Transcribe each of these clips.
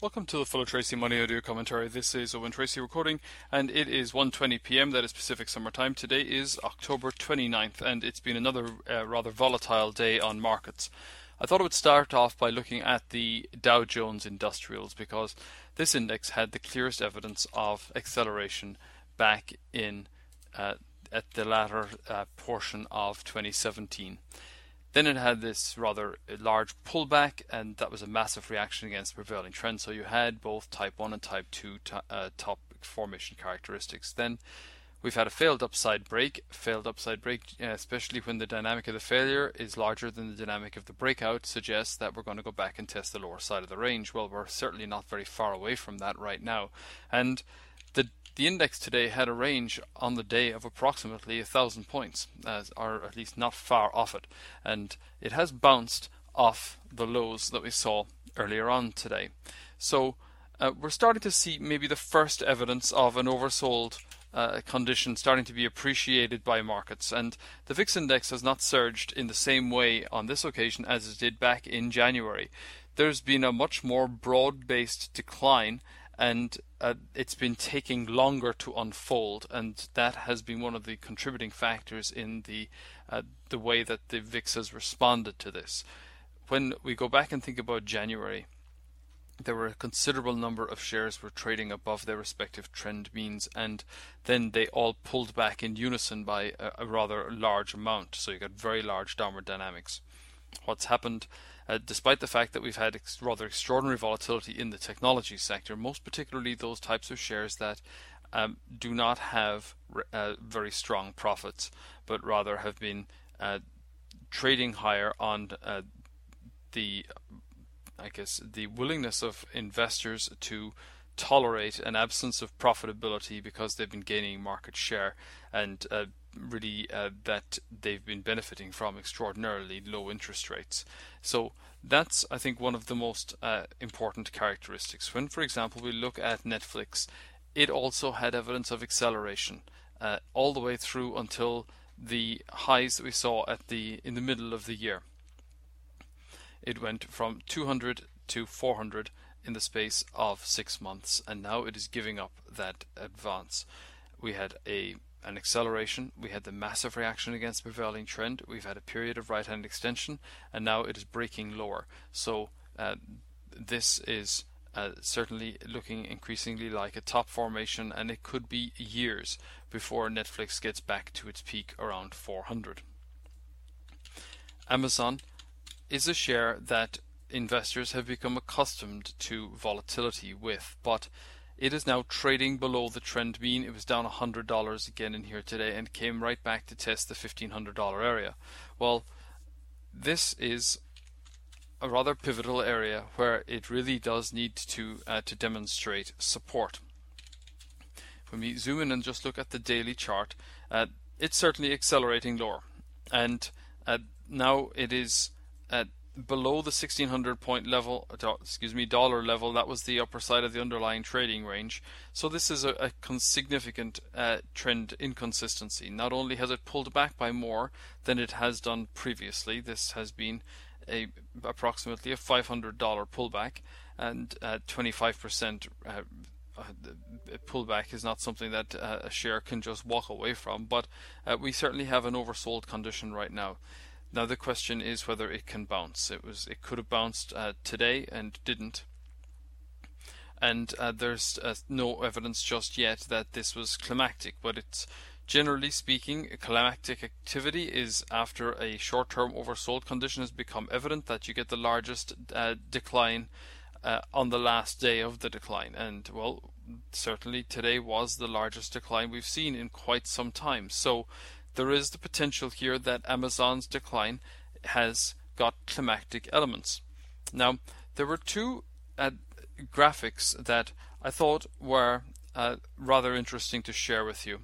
Welcome to the Full of Tracy Money Audio Commentary. This is Owen Tracy recording, and it is 1:20 p.m. That is Pacific Summer Time. Today is October 29th, and it's been another rather volatile day on markets. I thought I would start off by looking at the Dow Jones Industrials because this index had the clearest evidence of acceleration back in at the latter portion of 2017. Then it had this rather large pullback, and that was a massive reaction against the prevailing trend. So you had both type 1 and type 2 top formation characteristics. Then we've had a failed upside break, especially when the dynamic of the failure is larger than the dynamic of the breakout, suggests that we're going to go back and test the lower side of the range. Well, we're certainly not very far away from that right now. And the index today had a range on the day of approximately 1,000 points, or at least not far off it, and it has bounced off the lows that we saw earlier on today. So we're starting to see maybe the first evidence of an oversold condition starting to be appreciated by markets, and the VIX index has not surged in the same way on this occasion as it did back in January. There's been a much more broad-based decline, and it's been taking longer to unfold, and that has been one of the contributing factors in the way that the VIX has responded to this. When we go back and think about January, there were a considerable number of shares were trading above their respective trend means, and then they all pulled back in unison by a rather large amount, so you got very large downward dynamics. What's happened, despite the fact that we've had rather extraordinary volatility in the technology sector, most particularly those types of shares that do not have very strong profits, but rather have been trading higher on the willingness of investors to tolerate an absence of profitability because they've been gaining market share, and that they've been benefiting from extraordinarily low interest rates. So that's, I think, one of the most important characteristics. When, for example, we look at Netflix, it also had evidence of acceleration all the way through until the highs that we saw in the middle of the year. It went from 200 to 400 in the space of 6 months, and now it is giving up that advance. We had an acceleration, we had the massive reaction against the prevailing trend, we've had a period of right hand extension, and now it is breaking lower. So this is certainly looking increasingly like a top formation, and it could be years before Netflix gets back to its peak around 400. Amazon is a share that investors have become accustomed to volatility with, but it is now trading below the trend mean. It was down $100 again in here today and came right back to test the $1,500 area. Well, this is a rather pivotal area where it really does need to demonstrate support. When we zoom in and just look at the daily chart, it's certainly accelerating lower, and now it is at below the 1600 point level, dollar level. That was the upper side of the underlying trading range. So this is a significant trend inconsistency. Not only has it pulled back by more than it has done previously, this has been approximately a $500 pullback, and 25% pullback is not something that a share can just walk away from, but we certainly have an oversold condition right now. Now the question is whether it can bounce. It could have bounced today and didn't, and there's no evidence just yet that this was climactic. But it's, generally speaking, climactic activity is after a short-term oversold condition has become evident, that you get the largest decline on the last day of the decline. And well, certainly today was the largest decline we've seen in quite some time. So there is the potential here that Amazon's decline has got climactic elements. Now, there were two graphics that I thought were rather interesting to share with you.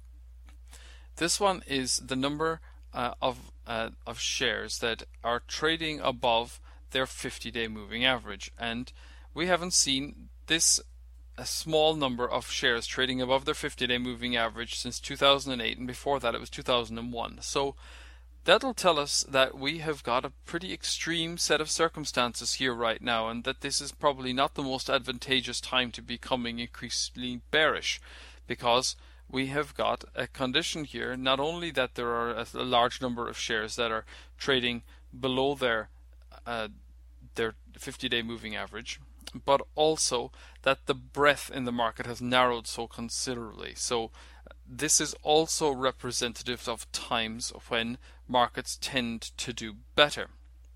This one is the number of shares that are trading above their 50-day moving average, and we haven't seen a small number of shares trading above their 50-day moving average since 2008, and before that it was 2001. So That'll tell us that we have got a pretty extreme set of circumstances here right now, and that this is probably not the most advantageous time to becoming increasingly bearish, because we have got a condition here, not only that there are a large number of shares that are trading below their 50-day moving average, but also that the breadth in the market has narrowed so considerably. So this is also representative of times when markets tend to do better.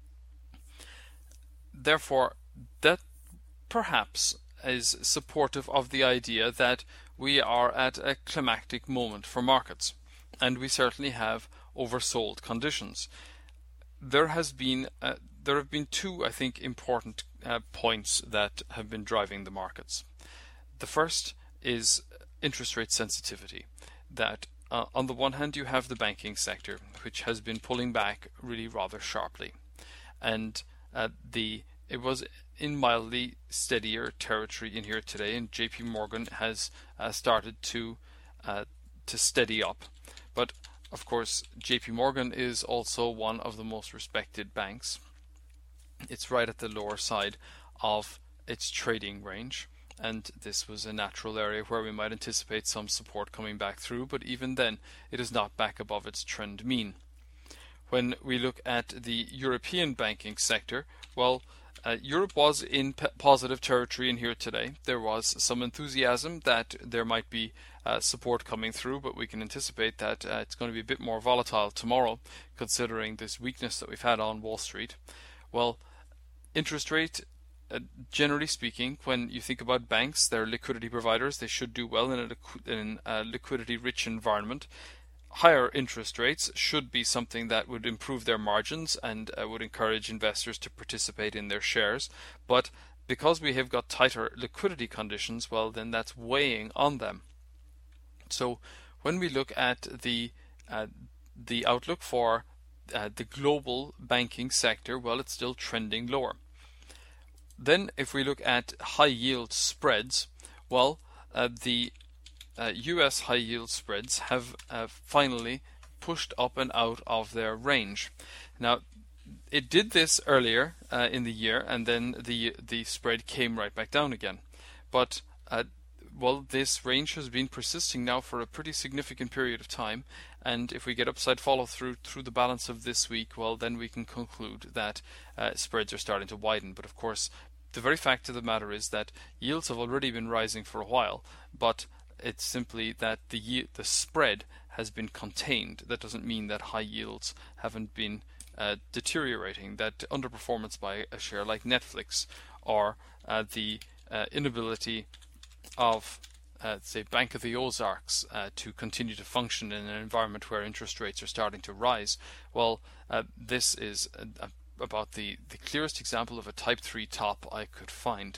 Therefore, that perhaps is supportive of the idea that we are at a climactic moment for markets, and we certainly have oversold conditions. There have been two, I think, important points that have been driving the markets. The first is interest rate sensitivity. That on the one hand you have the banking sector, which has been pulling back really rather sharply, and it was in mildly steadier territory in here today, and JP Morgan has started to steady up. But of course, JP Morgan is also one of the most respected banks. It's right at the lower side of its trading range, and this was a natural area where we might anticipate some support coming back through, but even then it is not back above its trend mean. When we look at the European banking sector, well, Europe was in positive territory in here today. There was some enthusiasm that there might be support coming through, but we can anticipate that it's going to be a bit more volatile tomorrow, considering this weakness that we've had on Wall Street. Well, interest rate, generally speaking, when you think about banks, they're liquidity providers. They should do well in a liquidity-rich environment. Higher interest rates should be something that would improve their margins and would encourage investors to participate in their shares. But because we have got tighter liquidity conditions, well, then that's weighing on them. So when we look at the outlook for the global banking sector, well, it's still trending lower. Then if we look at high yield spreads, well, the US high yield spreads have finally pushed up and out of their range. Now, it did this earlier in the year, and then the spread came right back down again. But well, this range has been persisting now for a pretty significant period of time, and if we get upside follow through the balance of this week, well, then we can conclude that spreads are starting to widen. But of course, the very fact of the matter is that yields have already been rising for a while, but it's simply that the spread has been contained. That doesn't mean that high yields haven't been deteriorating. That underperformance by a share like Netflix, or the inability of say Bank of the Ozarks to continue to function in an environment where interest rates are starting to rise, well, this is about the clearest example of a type 3 top I could find.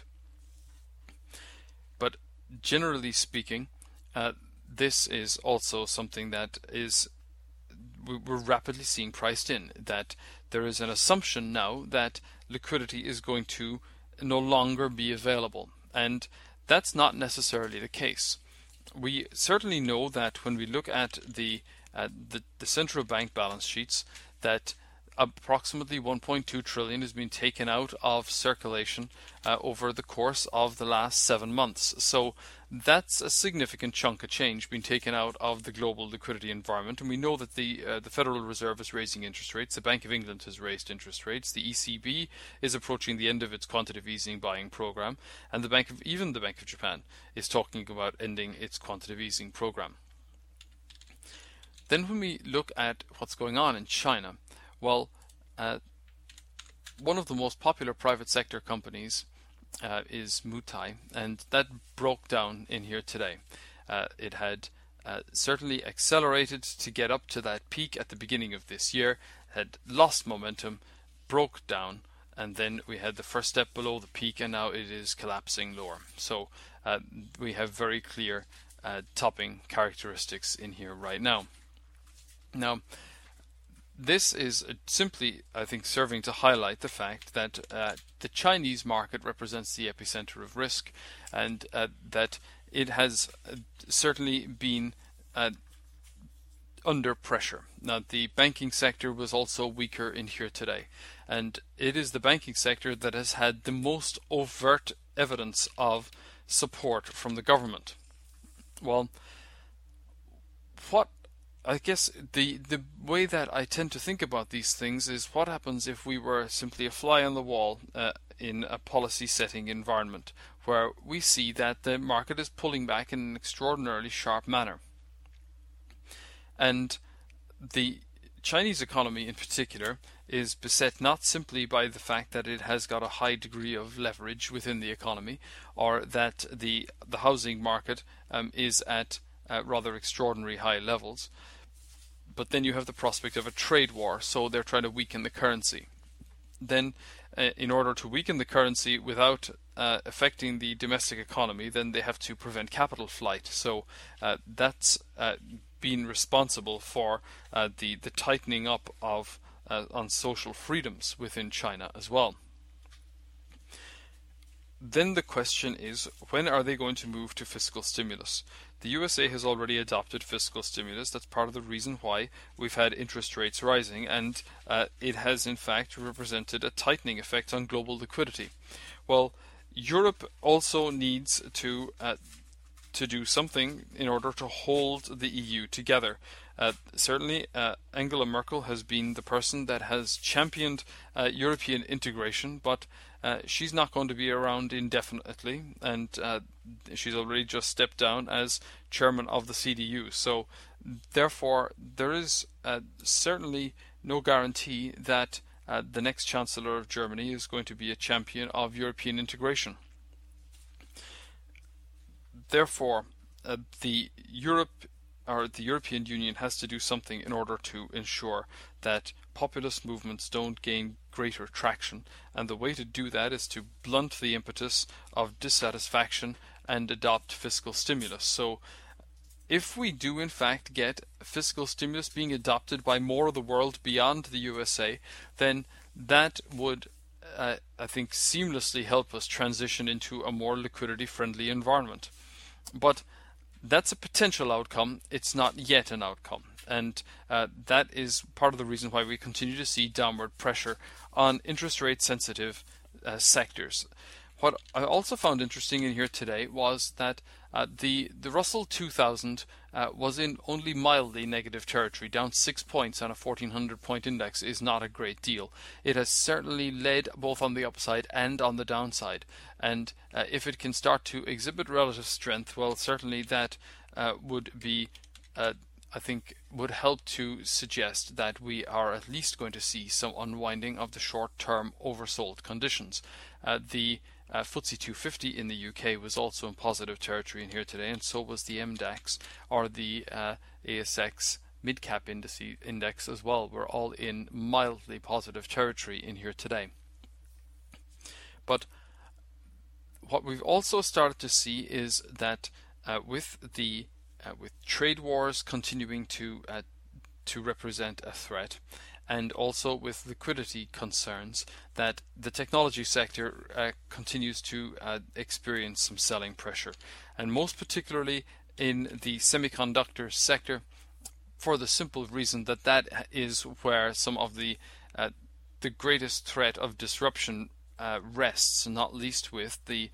But generally speaking, this is also something that we're rapidly seeing priced in, that there is an assumption now that liquidity is going to no longer be available, and that's not necessarily the case. We certainly know that when we look at the central bank balance sheets, that approximately 1.2 trillion has been taken out of circulation over the course of the last 7 months. So that's a significant chunk of change being taken out of the global liquidity environment. And we know that the Federal Reserve is raising interest rates. The Bank of England has raised interest rates. The ECB is approaching the end of its quantitative easing buying program, and even the Bank of Japan is talking about ending its quantitative easing program. Then when we look at what's going on in China, well, one of the most popular private sector companies is Mutai, and that broke down in here today. It had certainly accelerated to get up to that peak at the beginning of this year, had lost momentum, broke down, and then we had the first step below the peak, and now it is collapsing lower. So we have very clear topping characteristics in here right now. Now, this is simply, I think, serving to highlight the fact that the Chinese market represents the epicenter of risk, and that it has certainly been under pressure. Now, the banking sector was also weaker in here today, and it is the banking sector that has had the most overt evidence of support from the government. Well, what I guess the way that I tend to think about these things is what happens if we were simply a fly on the wall in a policy setting environment where we see that the market is pulling back in an extraordinarily sharp manner. And the Chinese economy in particular is beset not simply by the fact that it has got a high degree of leverage within the economy, or that the housing market is at rather extraordinary high levels, but then you have the prospect of a trade war, so they're trying to weaken the currency. Then in order to weaken the currency without affecting the domestic economy, then they have to prevent capital flight. So that's been responsible for the tightening up of on social freedoms within China as well. Then the question is, when are they going to move to fiscal stimulus? The USA has already adopted fiscal stimulus. That's part of the reason why we've had interest rates rising, and it has in fact represented a tightening effect on global liquidity. Well, Europe also needs to do something in order to hold the EU together. Certainly, Angela Merkel has been the person that has championed European integration, but she's not going to be around indefinitely, and she's already just stepped down as chairman of the CDU. So, therefore, there is certainly no guarantee that the next Chancellor of Germany is going to be a champion of European integration. Therefore, the European Union has to do something in order to ensure that populist movements don't gain greater traction, and the way to do that is to blunt the impetus of dissatisfaction and adopt fiscal stimulus. So if we do in fact get fiscal stimulus being adopted by more of the world beyond the USA, then that would I think seamlessly help us transition into a more liquidity friendly environment. But that's a potential outcome. It's not yet an outcome. And that is part of the reason why we continue to see downward pressure on interest rate sensitive sectors. What I also found interesting in here today was that the Russell 2000 was in only mildly negative territory. Down 6 points on a 1400 point index is not a great deal. It has certainly led both on the upside and on the downside. And if it can start to exhibit relative strength, well, certainly that would be I think would help to suggest that we are at least going to see some unwinding of the short-term oversold conditions. The FTSE 250 in the UK was also in positive territory in here today, and so was the MDAX, or the ASX mid-cap index as well. We're all in mildly positive territory in here today. But what we've also started to see is that with trade wars continuing to represent a threat, and also with liquidity concerns, that the technology sector continues to experience some selling pressure, and most particularly in the semiconductor sector, for the simple reason that that is where some of the greatest threat of disruption rests, not least with the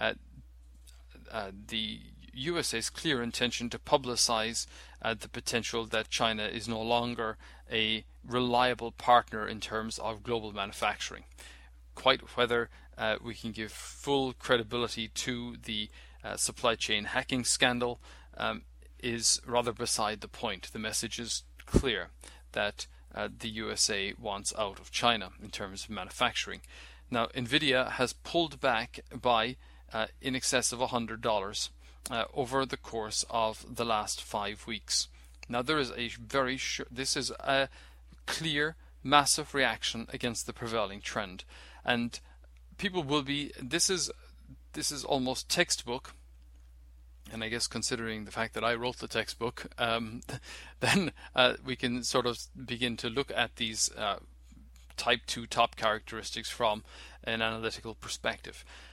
USA's clear intention to publicize the potential that China is no longer a reliable partner in terms of global manufacturing. Quite whether we can give full credibility to the supply chain hacking scandal is rather beside the point. The message is clear that the USA wants out of China in terms of manufacturing. Now, Nvidia has pulled back by in excess of $100 over the course of the last 5 weeks. Now, there is this is a clear, massive reaction against the prevailing trend, and people will be. This is almost textbook. And I guess considering the fact that I wrote the textbook, then we can sort of begin to look at these Type 2 top characteristics from an analytical perspective.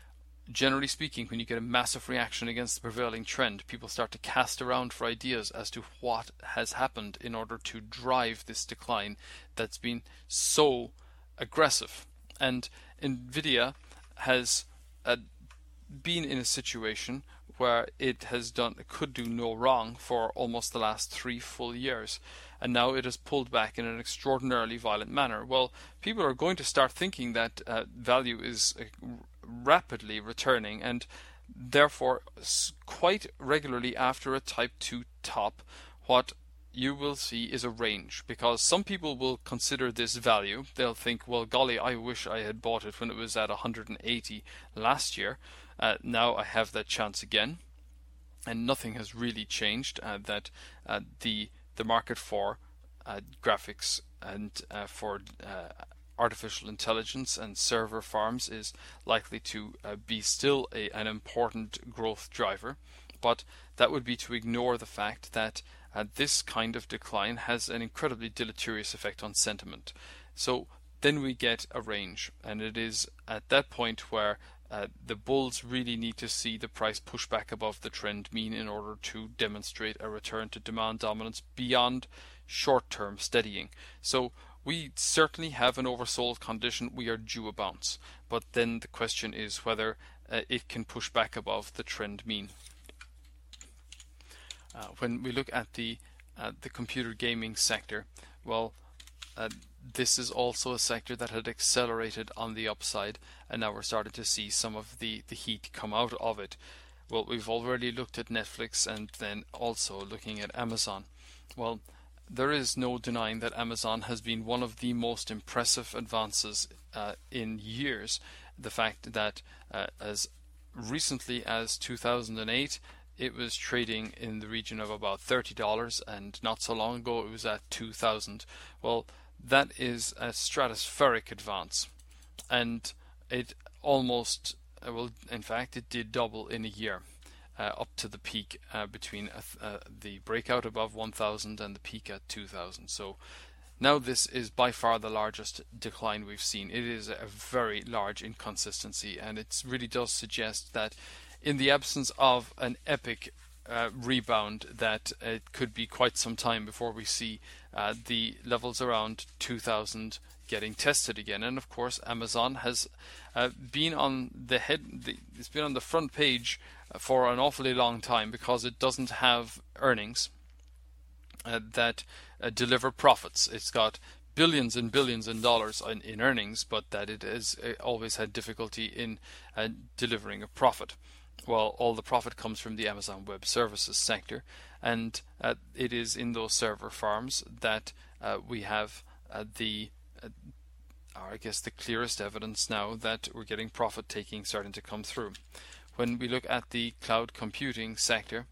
generally speaking, when you get a massive reaction against the prevailing trend, people start to cast around for ideas as to what has happened in order to drive this decline that's been so aggressive. And Nvidia has been in a situation where it could do no wrong for almost the last 3 full years, and now it has pulled back in an extraordinarily violent manner. Well, people are going to start thinking that value is rapidly returning, and therefore quite regularly after a type 2 top, what you will see is a range, because some people will consider this value. They'll think, well, golly, I wish I had bought it when it was at 180 last year. Now I have that chance again, and nothing has really changed. That the market for graphics and for artificial intelligence and server farms is likely to be still an important growth driver, but that would be to ignore the fact that this kind of decline has an incredibly deleterious effect on sentiment. So then we get a range, and it is at that point where the bulls really need to see the price push back above the trend mean in order to demonstrate a return to demand dominance beyond short-term steadying. So we certainly have an oversold condition. We are due a bounce, but then the question is whether it can push back above the trend mean. When we look at the computer gaming sector, well, this is also a sector that had accelerated on the upside, and now we're starting to see some of the heat come out of it. Well, we've already looked at Netflix and then also looking at Amazon. Well, there is no denying that Amazon has been one of the most impressive advances in years. The fact that as recently as 2008, it was trading in the region of about $30, and not so long ago it was at $2,000. Well, that is a stratospheric advance, and it almost, in fact, it did double in a year, up to the peak between the breakout above 1,000 and the peak at 2,000. So now this is by far the largest decline we've seen. It is a very large inconsistency, and it really does suggest that in the absence of an epic rebound, that it could be quite some time before we see the levels around 2,000 getting tested again. And of course, Amazon has been on it's been on the front page for an awfully long time because it doesn't have earnings that deliver profits. It's got billions and billions in dollars in earnings, but that it has always had difficulty in delivering a profit. Well, all the profit comes from the Amazon Web Services sector, and it is in those server farms that we have the clearest evidence now that we're getting profit taking starting to come through. When we look at the cloud computing sector,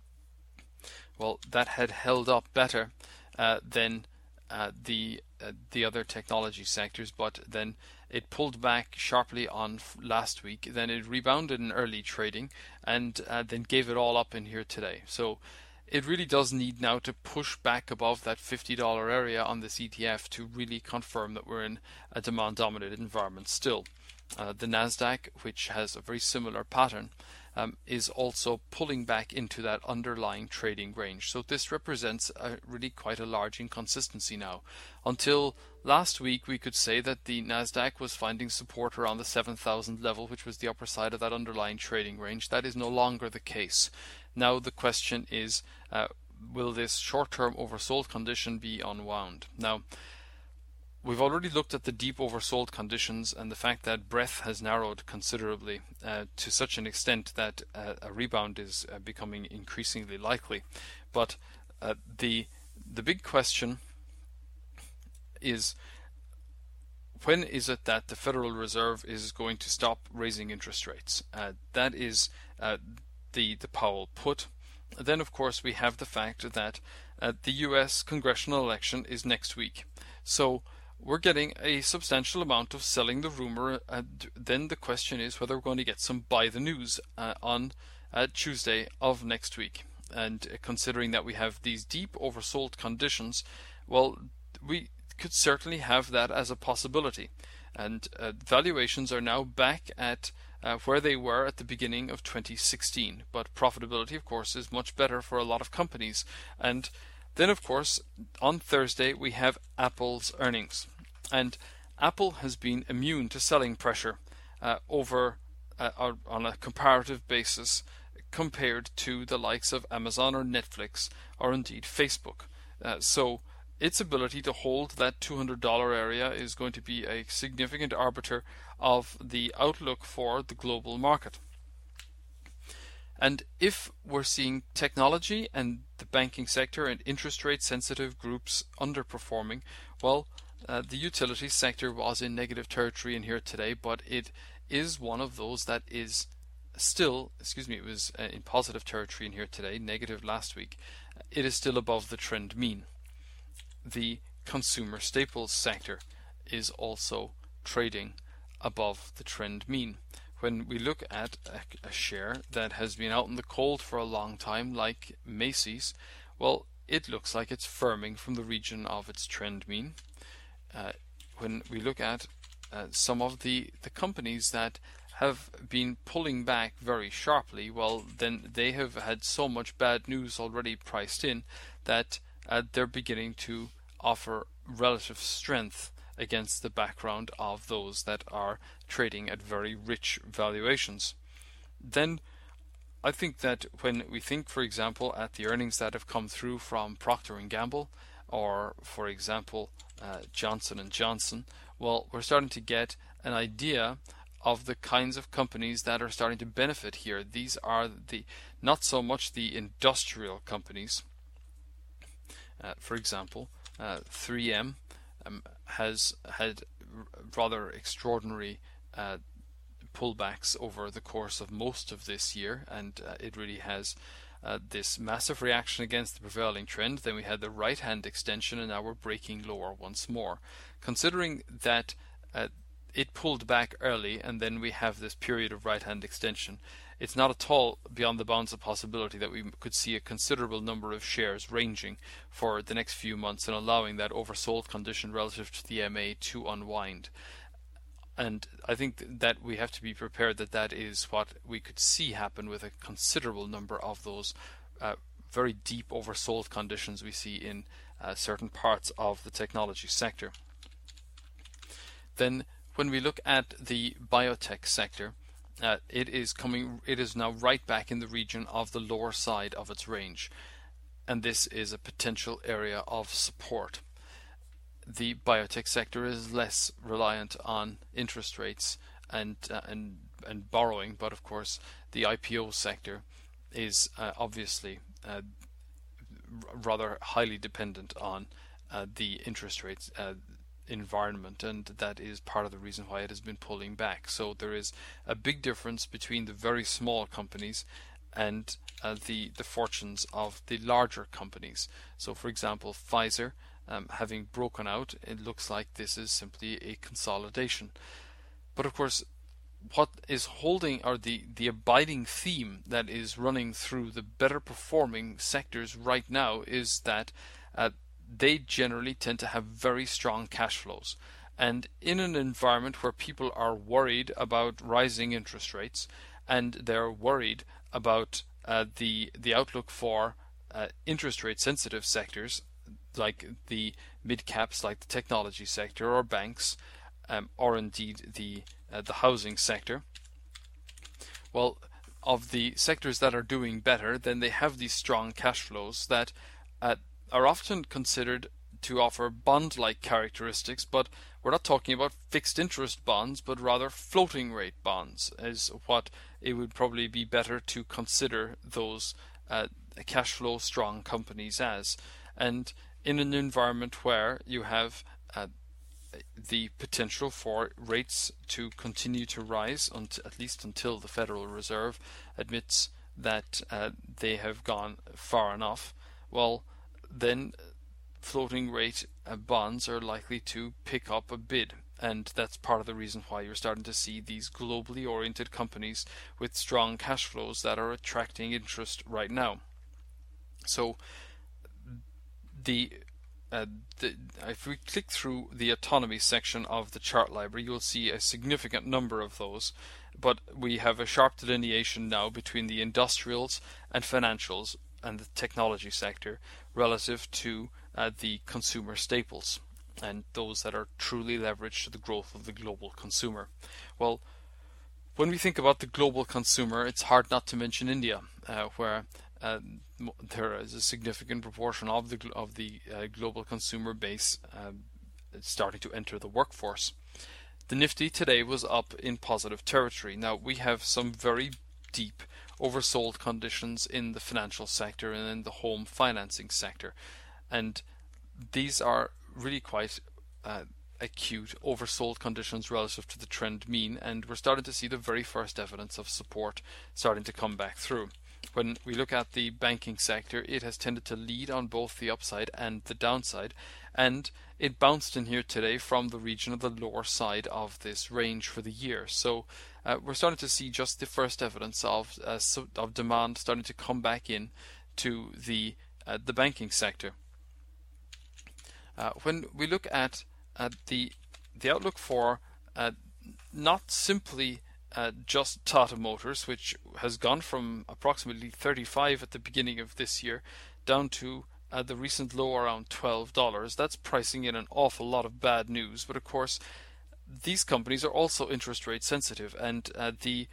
well, that had held up better than the other technology sectors, but then it pulled back sharply on last week. Then it rebounded in early trading, and then gave it all up in here today. So it really does need now to push back above that $50 area on this ETF to really confirm that we're in a demand-dominated environment still. The Nasdaq, which has a very similar pattern, is also pulling back into that underlying trading range. So this represents really quite a large inconsistency now. Until last week, we could say that the Nasdaq was finding support around the 7,000 level, which was the upper side of that underlying trading range. That is no longer the case. Now the question is, will this short-term oversold condition be unwound? Now, we've already looked at the deep oversold conditions and the fact that breadth has narrowed considerably to such an extent that a rebound is becoming increasingly likely. But the big question is, when is it that the Federal Reserve is going to stop raising interest rates? That is the Powell put. Then, of course, we have the fact that the US congressional election is next week. So we're getting a substantial amount of selling the rumor. Then the question is whether we're going to get some buy the news on Tuesday of next week. And considering that we have these deep oversold conditions, well, we could certainly have that as a possibility. And valuations are now back at where they were at the beginning of 2016. But profitability, of course, is much better for a lot of companies. And then, of course, on Thursday we have Apple's earnings. And Apple has been immune to selling pressure on a comparative basis compared to the likes of Amazon or Netflix or indeed Facebook. So its ability to hold that $200 area is going to be a significant arbiter of the outlook for the global market. And if we're seeing technology and the banking sector and interest rate sensitive groups underperforming, well, the utilities sector was in negative territory in here today, but it is one of those that is still, it was in positive territory in here today, negative last week. It is still above the trend mean. The consumer staples sector is also trading above the trend mean. When we look at a share that has been out in the cold for a long time, like Macy's, well, it looks like it's firming from the region of its trend mean. When we look at some of the companies that have been pulling back very sharply, well, then they have had so much bad news already priced in that they're beginning to offer relative strength against the background of those that are trading at very rich valuations. Then I think that when we think, for example, at the earnings that have come through from Procter & Gamble or, for example, Johnson & Johnson, well, we're starting to get an idea of the kinds of companies that are starting to benefit here. These are not so much the industrial companies. For example, 3M has had rather extraordinary pullbacks over the course of most of this year, and it really has this massive reaction against the prevailing trend. Then we had the right hand extension, and now we're breaking lower once more. Considering that it pulled back early and then we have this period of right hand extension, it's not at all beyond the bounds of possibility that we could see a considerable number of shares ranging for the next few months and allowing that oversold condition relative to the MA to unwind. And I think that we have to be prepared that that is what we could see happen with a considerable number of those very deep oversold conditions we see in certain parts of the technology sector. Then when we look at the biotech sector, it is now right back in the region of the lower side of its range, and this is a potential area of support. The biotech sector is less reliant on interest rates and borrowing, but of course the IPO sector is obviously rather highly dependent on the interest rates environment, and that is part of the reason why it has been pulling back. So there is a big difference between the very small companies and the fortunes of the larger companies. So for example, Pfizer, having broken out, it looks like this is simply a consolidation. But of course, what is holding, or the abiding theme that is running through the better performing sectors right now, is that they generally tend to have very strong cash flows. And in an environment where people are worried about rising interest rates and they're worried about the outlook for interest rate sensitive sectors like the mid caps, like the technology sector or banks, or indeed the housing sector, well, of the sectors that are doing better, then they have these strong cash flows that are often considered to offer bond-like characteristics, but we're not talking about fixed interest bonds, but rather floating rate bonds is what it would probably be better to consider those cash flow strong companies as. And in an environment where you have the potential for rates to continue to rise, at least until the Federal Reserve admits that they have gone far enough, well, then floating rate bonds are likely to pick up a bid, and that's part of the reason why you're starting to see these globally oriented companies with strong cash flows that are attracting interest right now. So if we click through the autonomy section of the chart library, you'll see a significant number of those, but we have a sharp delineation now between the industrials and financials and the technology sector relative to the consumer staples and those that are truly leveraged to the growth of the global consumer. Well, when we think about the global consumer, it's hard not to mention India, where there is a significant proportion of the global consumer base starting to enter the workforce. The Nifty today was up in positive territory. Now, we have some very deep oversold conditions in the financial sector and in the home financing sector, and these are really quite acute oversold conditions relative to the trend mean, and we're starting to see the very first evidence of support starting to come back through. When we look at the banking sector, it has tended to lead on both the upside and the downside, and it bounced in here today from the region of the lower side of this range for the year. So we're starting to see just the first evidence of demand starting to come back in to the banking sector. When we look at the outlook for not simply just Tata Motors, which has gone from approximately 35 at the beginning of this year down to the recent low around $12. That's pricing in an awful lot of bad news. But of course, these companies are also interest rate sensitive, and the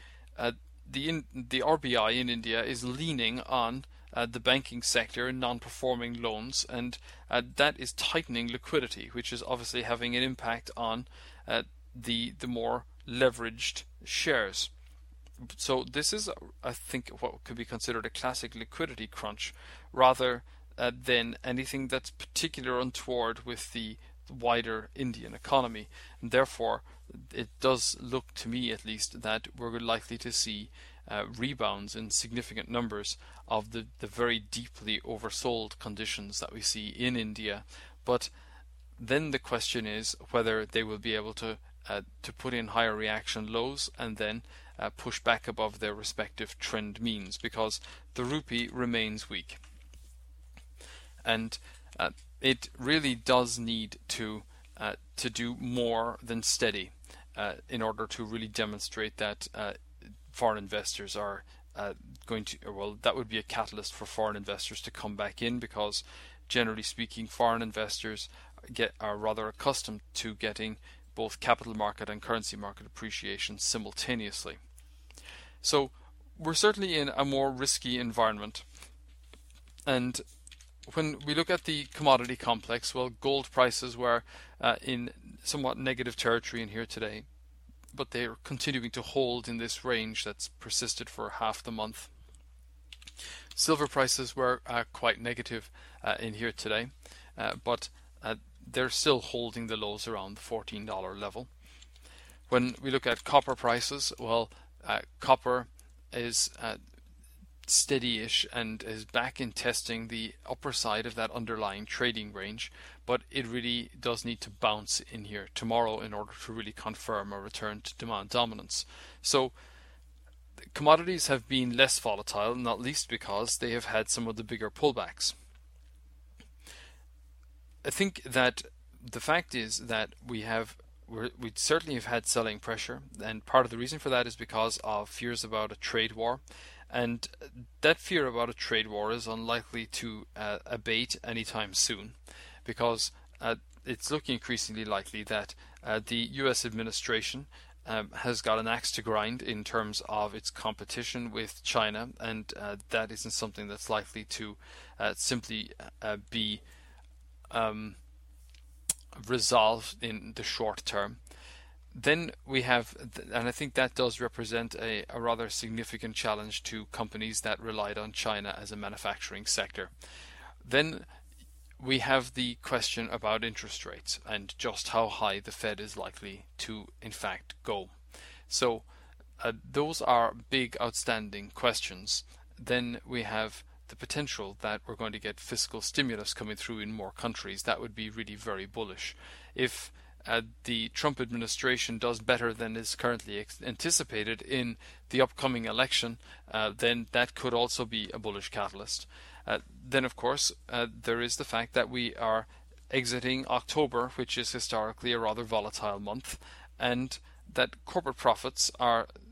RBI in India is leaning on the banking sector and non-performing loans, and that is tightening liquidity, which is obviously having an impact on the more leveraged shares. So this is, I think, what could be considered a classic liquidity crunch, rather than anything that's particularly untoward with the wider Indian economy. And therefore, it does look to me, at least, that we're likely to see rebounds in significant numbers of the very deeply oversold conditions that we see in India. But then the question is whether they will be able to put in higher reaction lows and then push back above their respective trend means, because the rupee remains weak. And it really does need to do more than steady in order to really demonstrate that foreign investors are going to, well, that would be a catalyst for foreign investors to come back in, because generally speaking, foreign investors are rather accustomed to getting both capital market and currency market appreciation simultaneously. So we're certainly in a more risky environment. And when we look at the commodity complex, well, gold prices were in somewhat negative territory in here today, but they're continuing to hold in this range that's persisted for half the month. Silver prices were quite negative in here today, but they're still holding the lows around the $14 level. When we look at copper prices, well, copper is steady-ish and is back in testing the upper side of that underlying trading range, but it really does need to bounce in here tomorrow in order to really confirm a return to demand dominance. So commodities have been less volatile, not least because they have had some of the bigger pullbacks. I think that the fact is that we certainly have had selling pressure, and part of the reason for that is because of fears about a trade war. And that fear about a trade war is unlikely to abate anytime soon, because it's looking increasingly likely that the US administration has got an axe to grind in terms of its competition with China, and that isn't something that's likely to simply be resolved in the short term. Then we have, and I think that does represent a rather significant challenge to companies that relied on China as a manufacturing sector. Then we have the question about interest rates and just how high the Fed is likely to, in fact, go. So those are big outstanding questions. Then we have the potential that we're going to get fiscal stimulus coming through in more countries. That would be really very bullish. If the Trump administration does better than is currently anticipated in the upcoming election, then that could also be a bullish catalyst. Then, of course, there is the fact that we are exiting October, which is historically a rather volatile month, and that corporate profits are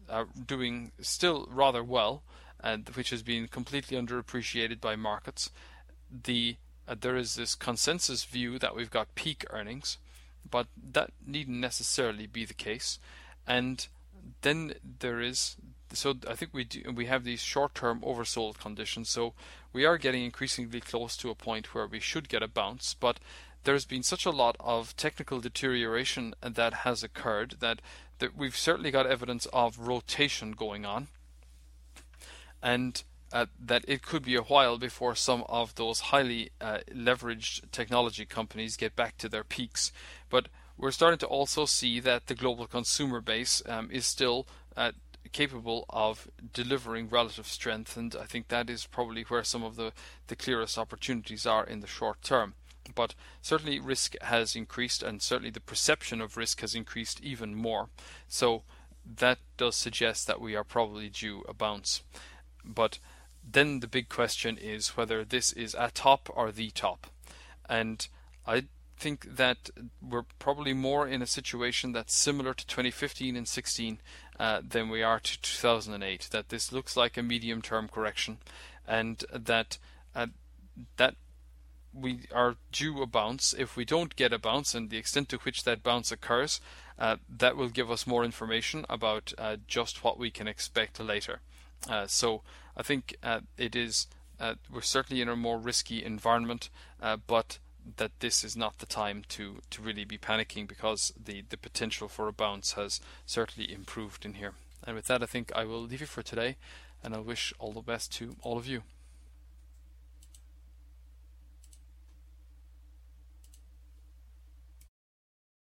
doing still rather well, and which has been completely underappreciated by markets. There is this consensus view that we've got peak earnings, but that needn't necessarily be the case. And then I think we have these short-term oversold conditions. So we are getting increasingly close to a point where we should get a bounce, but there's been such a lot of technical deterioration that has occurred that we've certainly got evidence of rotation going on, and that it could be a while before some of those highly leveraged technology companies get back to their peaks. But we're starting to also see that the global consumer base is still capable of delivering relative strength, and I think that is probably where some of the clearest opportunities are in the short term. But certainly risk has increased, and certainly the perception of risk has increased even more. So that does suggest that we are probably due a bounce. But then the big question is whether this is a top or the top. And I think that we're probably more in a situation that's similar to 2015 and 16 than we are to 2008. That this looks like a medium-term correction, and that we are due a bounce. If we don't get a bounce, and the extent to which that bounce occurs, that will give us more information about just what we can expect later. So I think we're certainly in a more risky environment, but that this is not the time to really be panicking, because the potential for a bounce has certainly improved in here. And with that, I think I will leave you for today, and I wish all the best to all of you.